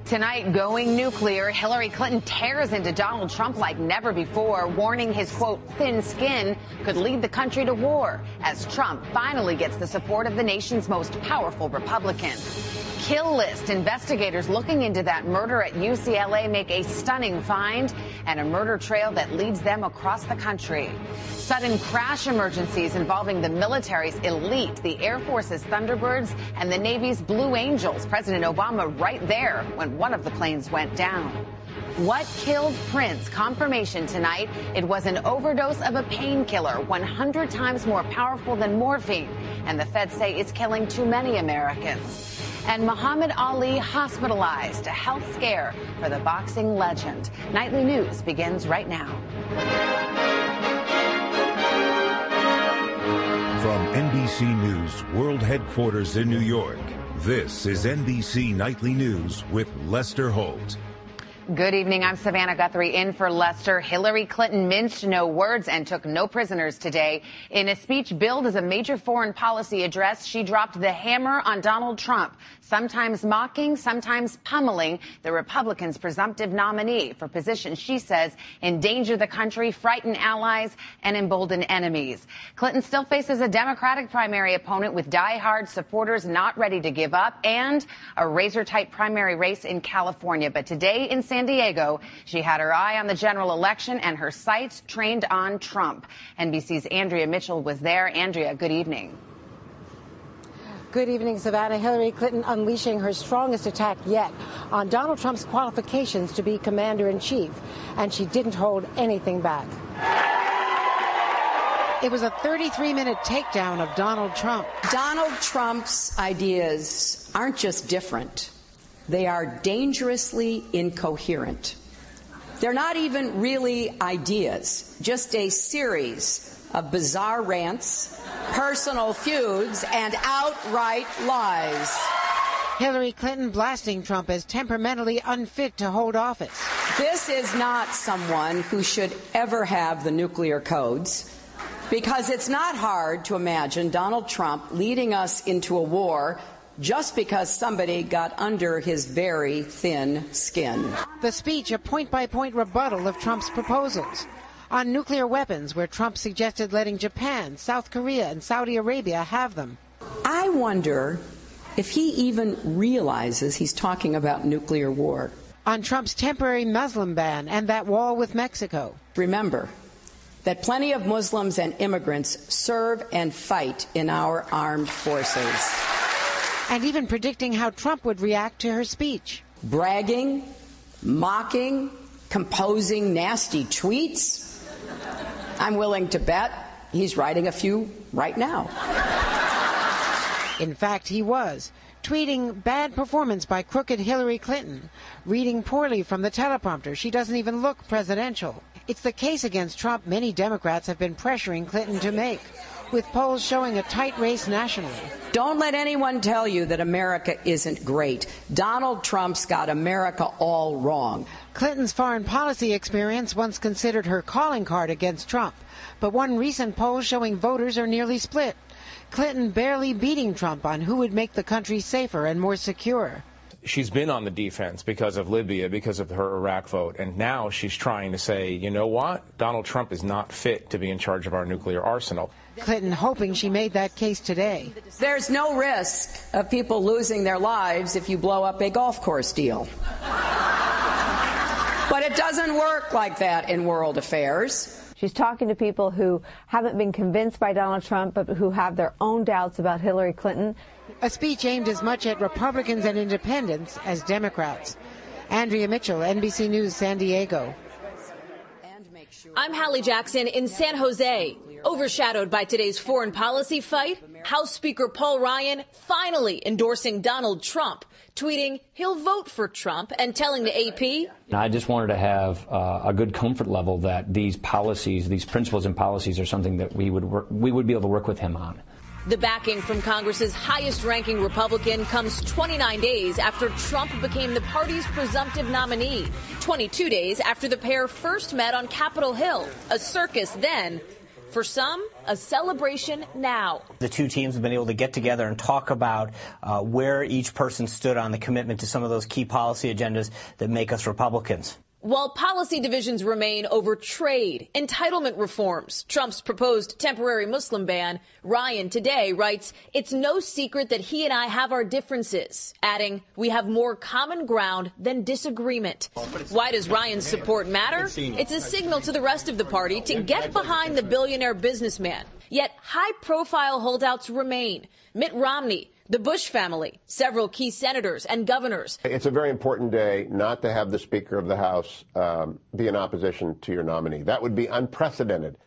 Tonight, going nuclear, Hillary Clinton tears into Donald Trump like never before, warning his, quote, thin skin could lead the country to war as Trump finally gets the support of the nation's most powerful Republican. Kill list. Investigators looking into that murder at UCLA make a stunning find and a murder trail that leads them across the country. Sudden crash emergencies involving the military's elite, the Air Force's Thunderbirds and the Navy's Blue Angels. President Obama right there when one of the planes went down. What killed Prince? Confirmation tonight. It was an overdose of a painkiller, 100 times more powerful than morphine. And the feds say it's killing too many Americans. And Muhammad Ali hospitalized, a health scare for the boxing legend. Nightly News begins right now. From NBC News World Headquarters in New York, this is NBC Nightly News with Lester Holt. Good evening. I'm Savannah Guthrie in for Lester. Hillary Clinton minced no words and took no prisoners today. In a speech billed as a major foreign policy address, she dropped the hammer on Donald Trump, sometimes mocking, sometimes pummeling the Republicans' presumptive nominee for positions she says endanger the country, frighten allies, and embolden enemies. Clinton still faces a Democratic primary opponent with diehard supporters not ready to give up and a razor-tight primary race in California. But today in San Diego, she had her eye on the general election and her sights trained on Trump. NBC's Andrea Mitchell was there. Andrea, good evening. Good evening, Savannah. Hillary Clinton unleashing her strongest attack yet on Donald Trump's qualifications to be commander-in-chief, and she didn't hold anything back. It was a 33-minute takedown of Donald Trump. Donald Trump's ideas aren't just different. They are dangerously incoherent. They're not even really ideas, just a series of bizarre rants, personal feuds, and outright lies. Hillary Clinton blasting Trump as temperamentally unfit to hold office. This is not someone who should ever have the nuclear codes, because it's not hard to imagine Donald Trump leading us into a war just because somebody got under his very thin skin. The speech, a point-by-point rebuttal of Trump's proposals. On nuclear weapons, where Trump suggested letting Japan, South Korea, and Saudi Arabia have them. I wonder if he even realizes he's talking about nuclear war. On Trump's temporary Muslim ban and that wall with Mexico. Remember that plenty of Muslims and immigrants serve and fight in our armed forces. And even predicting how Trump would react to her speech. Bragging, mocking, composing nasty tweets. I'm willing to bet he's writing a few right now. In fact, he was. Tweeting bad performance by crooked Hillary Clinton. Reading poorly from the teleprompter. She doesn't even look presidential. It's the case against Trump many Democrats have been pressuring Clinton to make, with polls showing a tight race nationally. Don't let anyone tell you that America isn't great. Donald Trump's got America all wrong. Clinton's foreign policy experience once considered her calling card against Trump, but one recent poll showing voters are nearly split. Clinton barely beating Trump on who would make the country safer and more secure. She's been on the defense because of Libya, because of her Iraq vote, and now she's trying to say, you know what? Donald Trump is not fit to be in charge of our nuclear arsenal. Clinton hoping she made that case today. There's no risk of people losing their lives if you blow up a golf course deal. But it doesn't work like that in world affairs. She's talking to people who haven't been convinced by Donald Trump, but who have their own doubts about Hillary Clinton. A speech aimed as much at Republicans and independents as Democrats. Andrea Mitchell, NBC News, San Diego. I'm Hallie Jackson in San Jose. Overshadowed by today's foreign policy fight, House Speaker Paul Ryan finally endorsing Donald Trump, tweeting he'll vote for Trump and telling the AP, I just wanted to have a good comfort level that these policies, these principles and policies are something that we would be able to work with him on. The backing from Congress's highest-ranking Republican comes 29 days after Trump became the party's presumptive nominee, 22 days after the pair first met on Capitol Hill, a circus then For some, a celebration now. The two teams have been able to get together and talk about where each person stood on the commitment to some of those key policy agendas that make us Republicans. While policy divisions remain over trade, entitlement reforms, Trump's proposed temporary Muslim ban, Ryan today writes, "It's no secret that he and I have our differences," adding, "We have more common ground than disagreement." Why does Ryan's support matter? It's a signal to the rest of the party to get behind the billionaire businessman. Yet high-profile holdouts remain. Mitt Romney, the Bush family, several key senators and governors. It's a very important day not to have the Speaker of the House be in opposition to your nominee. That would be unprecedented.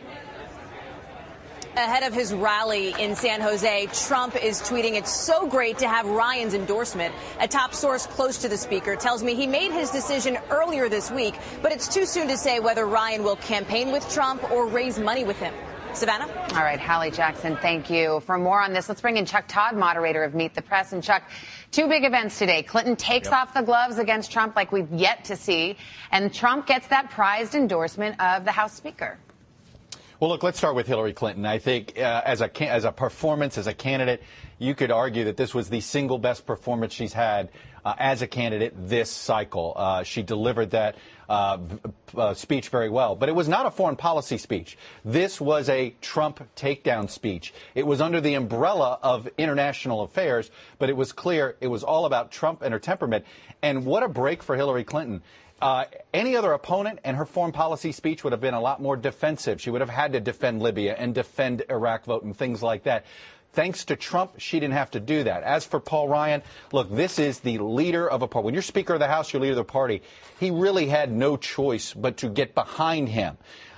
Ahead of his rally in San Jose, Trump is tweeting, "It's so great to have Ryan's endorsement." A top source close to the speaker tells me he made his decision earlier this week, but it's too soon to say whether Ryan will campaign with Trump or raise money with him. Savannah? All right, Hallie Jackson, thank you. For more on this, let's bring in Chuck Todd, moderator of Meet the Press. And Chuck, two big events today. Clinton takes off the gloves against Trump like we've yet to see, and Trump gets that prized endorsement of the House Speaker. Well, look, let's start with Hillary Clinton. I think as a performance, as a candidate, you could argue that this was the single best performance she's had as a candidate this cycle. She delivered that speech very well. But it was not a foreign policy speech. This was a Trump takedown speech. It was under the umbrella of international affairs, but it was clear it was all about Trump and her temperament. And what a break for Hillary Clinton. Any other opponent and her foreign policy speech would have been a lot more defensive. She would have had to defend Libya and defend Iraq vote and things like that. Thanks to Trump, she didn't have to do that. As for Paul Ryan, look, this is the leader of a party. When you're Speaker of the House, you're leader of the party. He really had no choice but to get behind him.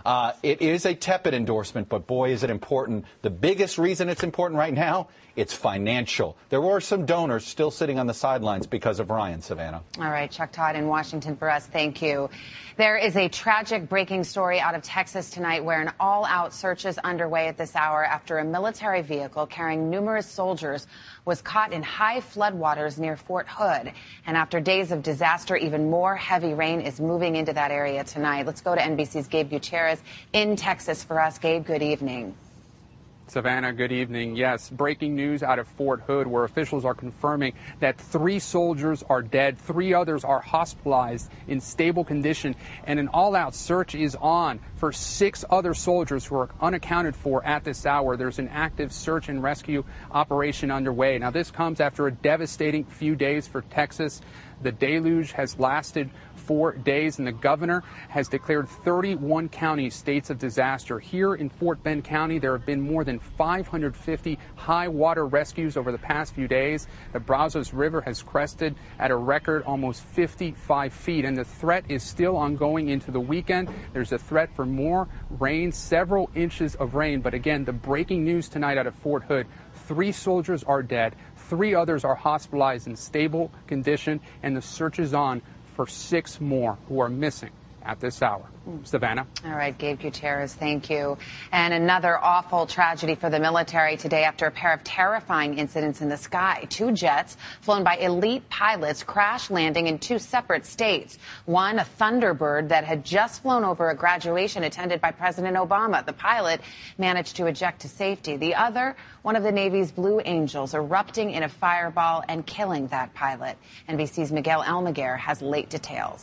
It is a tepid endorsement, but boy, is it important. The biggest reason it's important right now, it's financial. There were some donors still sitting on the sidelines because of Ryan, Savannah. All right, Chuck Todd in Washington for us. Thank you. There is a tragic breaking story out of Texas tonight where an all-out search is underway at this hour after a military vehicle carrying numerous soldiers was caught in high floodwaters near Fort Hood. And after days of disaster, even more heavy rain is moving into that area tonight. Let's go to NBC's Gabe Gutierrez in Texas for us. Gabe, good evening. Savannah, good evening. Yes, breaking news out of Fort Hood, where officials are confirming that 3 soldiers are dead, 3 others are hospitalized in stable condition, and an all-out search is on for 6 other soldiers who are unaccounted for at this hour. There's an active search and rescue operation underway. Now, this comes after a devastating few days for Texas. The deluge has lasted 4 days, and the governor has declared 31 counties states of disaster. Here in Fort Bend County, there have been more than 550 high water rescues over the past few days. The Brazos River has crested at a record almost 55 feet, and the threat is still ongoing into the weekend. There's a threat for more rain, several inches of rain. But again, the breaking news tonight out of Fort Hood, 3 soldiers are dead, 3 others are hospitalized in stable condition, and the search is on for 6 more who are missing at this hour. Savannah. All right, Gabe Gutierrez, thank you. And another awful tragedy for the military today after a pair of terrifying incidents in the sky. 2 jets flown by elite pilots crash landing in 2 separate states. One, a Thunderbird that had just flown over a graduation attended by President Obama. The pilot managed to eject to safety. The other, one of the Navy's Blue Angels, erupting in a fireball and killing that pilot. NBC's Miguel Almaguer has late details.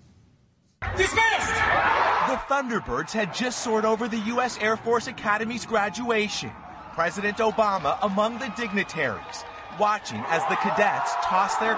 Dismissed! The Thunderbirds had just soared over the U.S. Air Force Academy's graduation. President Obama among the dignitaries, watching as the cadets toss their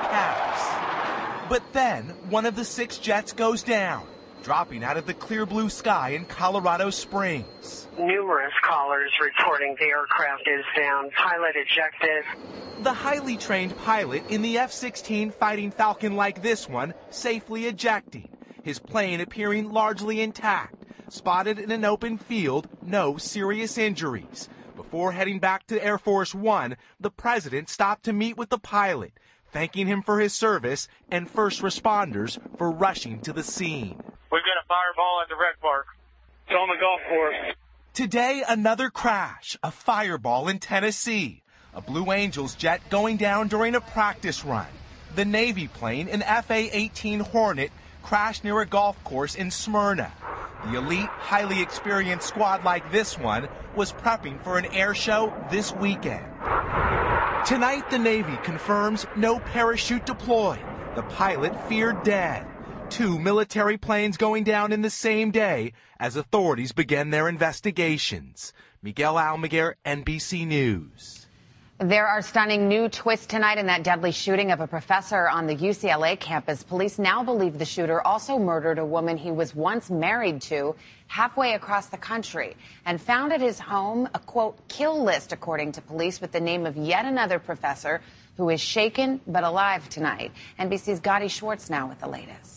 caps. But then, one of the 6 jets goes down, dropping out of the clear blue sky in Colorado Springs. Numerous callers reporting the aircraft is down, pilot ejected. The highly trained pilot in the F-16 Fighting Falcon like this one safely ejecting. His plane appearing largely intact, spotted in an open field, no serious injuries. Before heading back to Air Force One, the president stopped to meet with the pilot, thanking him for his service and first responders for rushing to the scene. We've got a fireball at the rec park. It's on the golf course. Today, another crash, a fireball in Tennessee. A Blue Angels jet going down during a practice run. The Navy plane, an FA-18 Hornet, crashed near a golf course in Smyrna. The elite, highly experienced squad like this one was prepping for an air show this weekend. Tonight, the Navy confirms no parachute deployed. The pilot feared dead. 2 military planes going down in the same day as authorities began their investigations. Miguel Almaguer, NBC News. There are stunning new twists tonight in that deadly shooting of a professor on the UCLA campus. Police now believe the shooter also murdered a woman he was once married to halfway across the country and found at his home a, quote, kill list, according to police, with the name of yet another professor who is shaken but alive tonight. NBC's Gotti Schwartz now with the latest.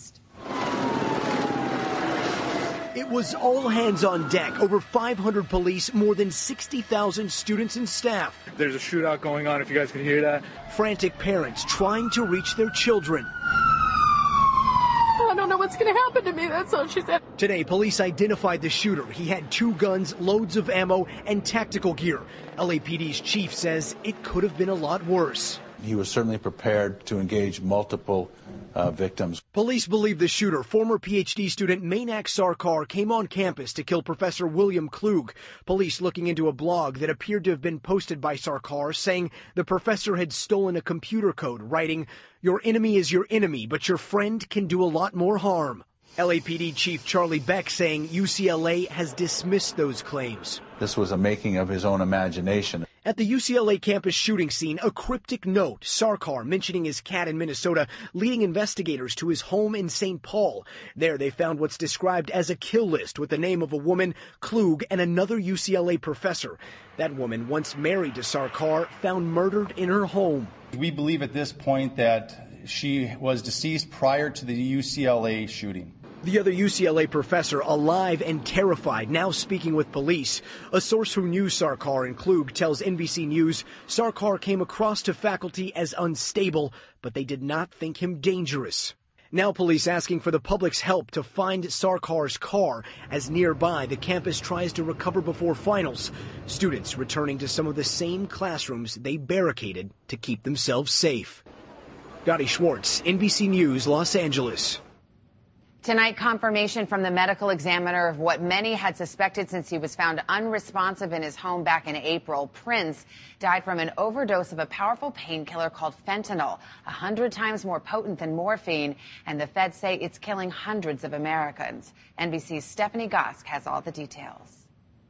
It was all hands on deck. Over 500 police, more than 60,000 students and staff. There's a shootout going on, if you guys can hear that. Frantic parents trying to reach their children. I don't know what's going to happen to me, that's all she said. Today, police identified the shooter. He had 2 guns, loads of ammo, and tactical gear. LAPD's chief says it could have been a lot worse. He was certainly prepared to engage multiple victims. Police believe the shooter, former PhD student Mainak Sarkar, came on campus to kill Professor William Klug. Police looking into a blog that appeared to have been posted by Sarkar saying the professor had stolen a computer code, writing, "Your enemy is your enemy, but your friend can do a lot more harm." LAPD Chief Charlie Beck saying UCLA has dismissed those claims. This was a making of his own imagination. At the UCLA campus shooting scene, a cryptic note, Sarkar mentioning his cat in Minnesota, leading investigators to his home in St. Paul. There they found what's described as a kill list with the name of a woman, Klug, and another UCLA professor. That woman, once married to Sarkar, found murdered in her home. We believe at this point that she was deceased prior to the UCLA shooting. The other UCLA professor, alive and terrified, now speaking with police. A source who knew Sarkar and Klug tells NBC News Sarkar came across to faculty as unstable, but they did not think him dangerous. Now police asking for the public's help to find Sarkar's car, as nearby the campus tries to recover before finals. Students returning to some of the same classrooms they barricaded to keep themselves safe. Gotti Schwartz, NBC News, Los Angeles. Tonight, confirmation from the medical examiner of what many had suspected since he was found unresponsive in his home back in April. Prince died from an overdose of a powerful painkiller called fentanyl, 100 times more potent than morphine, and the feds say it's killing hundreds of Americans. NBC's Stephanie Gosk has all the details.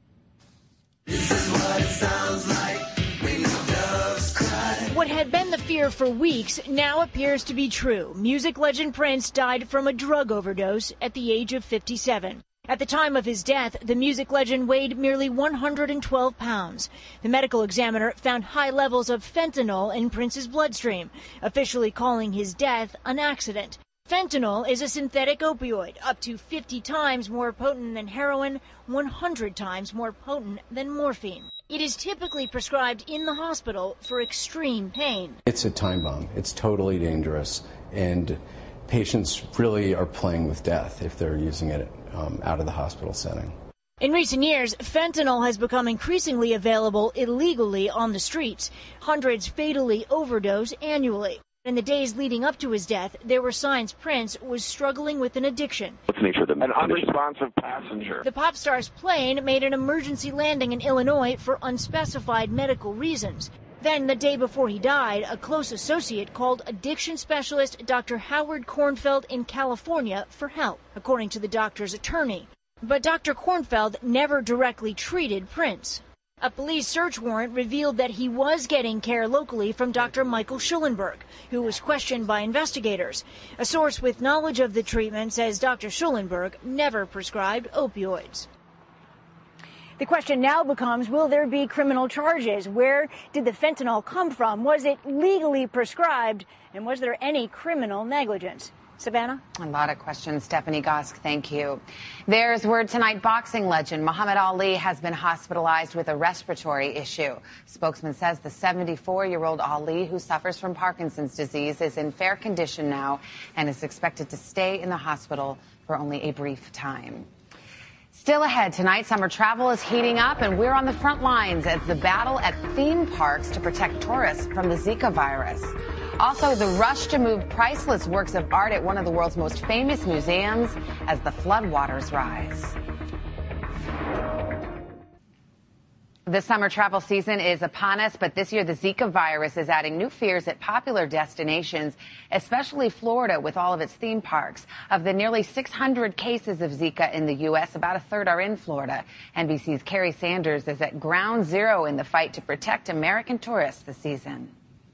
This is what it sounds like when doves cry. What had been the fear for weeks now appears to be true. Music legend Prince died from a drug overdose at the age of 57. At the time of his death, the music legend weighed merely 112 pounds. The medical examiner found high levels of fentanyl in Prince's bloodstream, officially calling his death an accident. Fentanyl is a synthetic opioid, up to 50 times more potent than heroin, 100 times more potent than morphine. It is typically prescribed in the hospital for extreme pain. It's a time bomb. It's totally dangerous, and patients really are playing with death if they're using it out of the hospital setting. In recent years, fentanyl has become increasingly available illegally on the streets. Hundreds fatally overdose annually. In the days leading up to his death, there were signs Prince was struggling with an addiction. What's the nature of an unresponsive passenger? The pop star's plane made an emergency landing in Illinois for unspecified medical reasons. Then, the day before he died, a close associate called addiction specialist Dr. Howard Kornfeld in California for help, according to the doctor's attorney. But Dr. Kornfeld never directly treated Prince. A police search warrant revealed that he was getting care locally from Dr. Michael Schulenberg, who was questioned by investigators. A source with knowledge of the treatment says Dr. Schulenberg never prescribed opioids. The question now becomes, will there be criminal charges? Where did the fentanyl come from? Was it legally prescribed? And was there any criminal negligence? Savannah? A lot of questions. Stephanie Gosk, thank you. There's word tonight boxing legend Muhammad Ali has been hospitalized with a respiratory issue. Spokesman says the 74-year-old Ali, who suffers from Parkinson's disease, is in fair condition now and is expected to stay in the hospital for only a brief time. Still ahead tonight, summer travel is heating up, and we're on the front lines as the battle at theme parks to protect tourists from the Zika virus. Also, the rush to move priceless works of art at one of the world's most famous museums as the floodwaters rise. The summer travel season is upon us, but this year the Zika virus is adding new fears at popular destinations, especially Florida with all of its theme parks. Of the nearly 600 cases of Zika in the U.S., about a third are in Florida. NBC's Kerry Sanders is at ground zero in the fight to protect American tourists this season.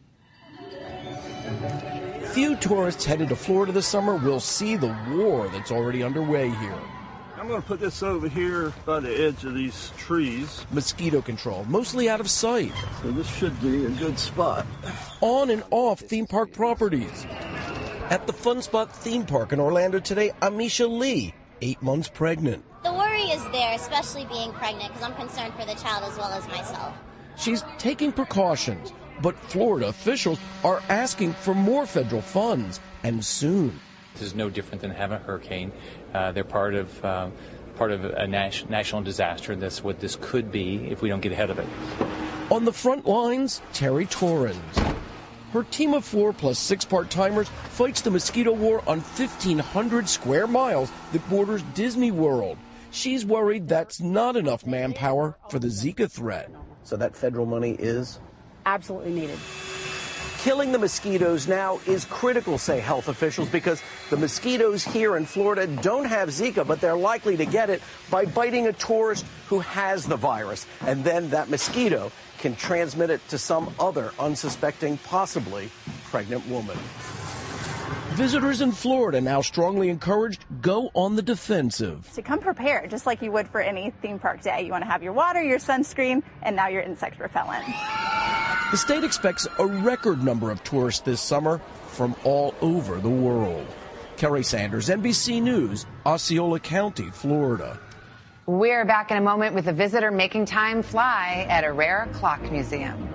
Few tourists headed to Florida this summer will see the war that's already underway here. I'm going to put this over here by the edge of these trees. Mosquito control, mostly out of sight. So this should be a good spot. On and off theme park properties. At the Fun Spot theme park in Orlando today, Amisha Lee, 8 months pregnant. The worry is there, especially being pregnant, because I'm concerned for the child as well as myself. She's taking precautions, but Florida officials are asking for more federal funds, and soon. This is no different than having a hurricane. They're part of a national disaster. That's what this could be if we don't get ahead of it. On the front lines, Terry Torrens. Her team of 4 plus 6 part-timers fights the mosquito war on 1,500 square miles that borders Disney World. She's worried that's not enough manpower for the Zika threat. So that federal money is absolutely needed. Killing the mosquitoes now is critical, say health officials, because the mosquitoes here in Florida don't have Zika, but they're likely to get it by biting a tourist who has the virus. And then that mosquito can transmit it to some other unsuspecting, possibly pregnant woman. Visitors in Florida now strongly encouraged go on the defensive. To come prepared, just like you would for any theme park day. You want to have your water, your sunscreen, and now your insect repellent. The state expects a record number of tourists this summer from all over the world. Kerry Sanders, NBC News, Osceola County, Florida. We're back in a moment with a visitor making time fly at a rare clock museum.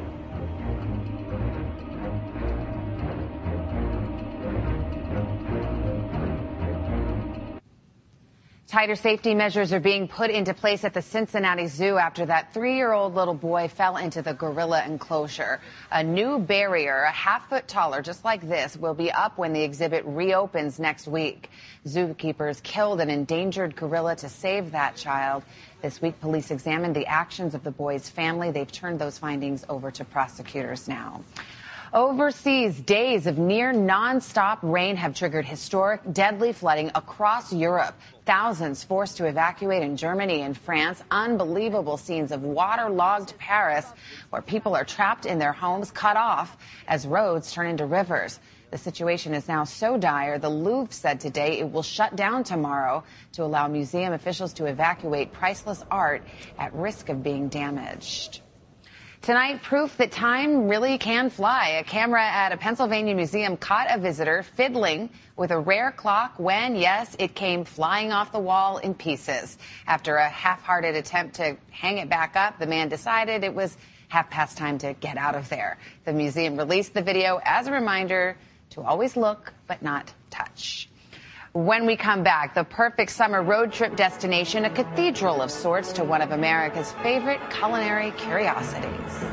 Tighter safety measures are being put into place at the Cincinnati Zoo after that 3-year-old little boy fell into the gorilla enclosure. A new barrier, a half-foot taller, just like this, will be up when the exhibit reopens next week. Zookeepers killed an endangered gorilla to save that child. This week, police examined the actions of the boy's family. They've turned those findings over to prosecutors now. Overseas, days of near nonstop rain have triggered historic, deadly flooding across Europe. Thousands forced to evacuate in Germany and France. Unbelievable scenes of waterlogged Paris, where people are trapped in their homes, cut off as roads turn into rivers. The situation is now so dire, the Louvre said today it will shut down tomorrow to allow museum officials to evacuate priceless art at risk of being damaged. Tonight, proof that time really can fly. A camera at a Pennsylvania museum caught a visitor fiddling with a rare clock when, yes, it came flying off the wall in pieces. After a half-hearted attempt to hang it back up, the man decided it was half past time to get out of there. The museum released the video as a reminder to always look but not touch. When we come back, the perfect summer road trip destination, a cathedral of sorts to one of America's favorite culinary curiosities.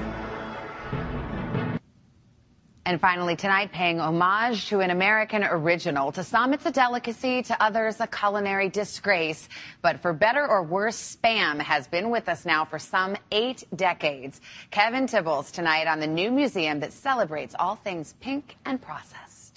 And finally tonight, paying homage to an American original. To some, it's a delicacy. To others, a culinary disgrace. But for better or worse, Spam has been with us now for some 8 decades. Kevin Tibbles tonight on the new museum that celebrates all things pink and processed.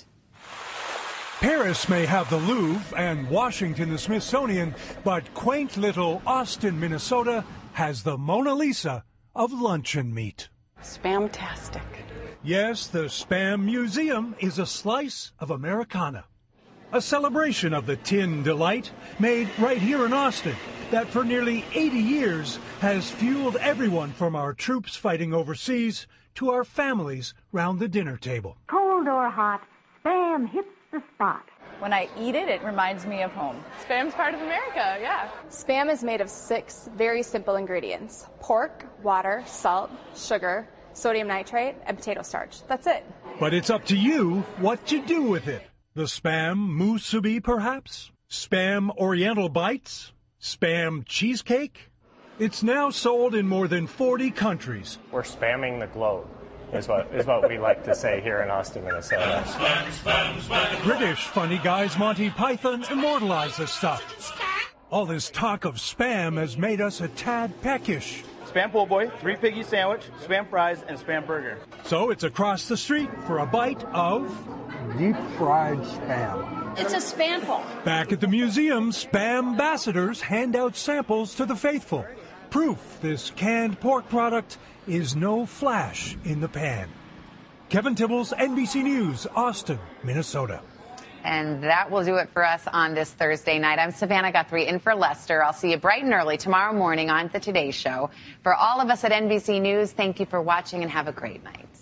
Paris may have the Louvre and Washington the Smithsonian, but quaint little Austin, Minnesota has the Mona Lisa of luncheon meat. Spamtastic. Yes, the Spam Museum is a slice of Americana. A celebration of the tin delight made right here in Austin that for nearly 80 years has fueled everyone from our troops fighting overseas to our families round the dinner table. Cold or hot, Spam hits the spot. When I eat it, it reminds me of home. Spam's part of America, yeah. Spam is made of 6 very simple ingredients: pork, water, salt, sugar, sodium nitrate, and potato starch. That's it. But it's up to you what you do with it. The Spam musubi, perhaps? Spam Oriental Bites? Spam Cheesecake? It's now sold in more than 40 countries. We're spamming the globe. is what we like to say here in Austin, Minnesota. British funny guys Monty Python immortalized the stuff. All this talk of Spam has made us a tad peckish. Spam po' boy, 3 piggy sandwich, Spam fries, and Spam burger. So it's across the street for a bite of deep fried Spam. It's a Spamful. Back at the museum, Spam ambassadors hand out samples to the faithful. Proof this canned pork product is no flash in the pan. Kevin Tibbles, NBC News, Austin, Minnesota. And that will do it for us on this Thursday night. I'm Savannah Guthrie in for Lester. I'll see you bright and early tomorrow morning on The Today Show. For all of us at NBC News, thank you for watching and have a great night.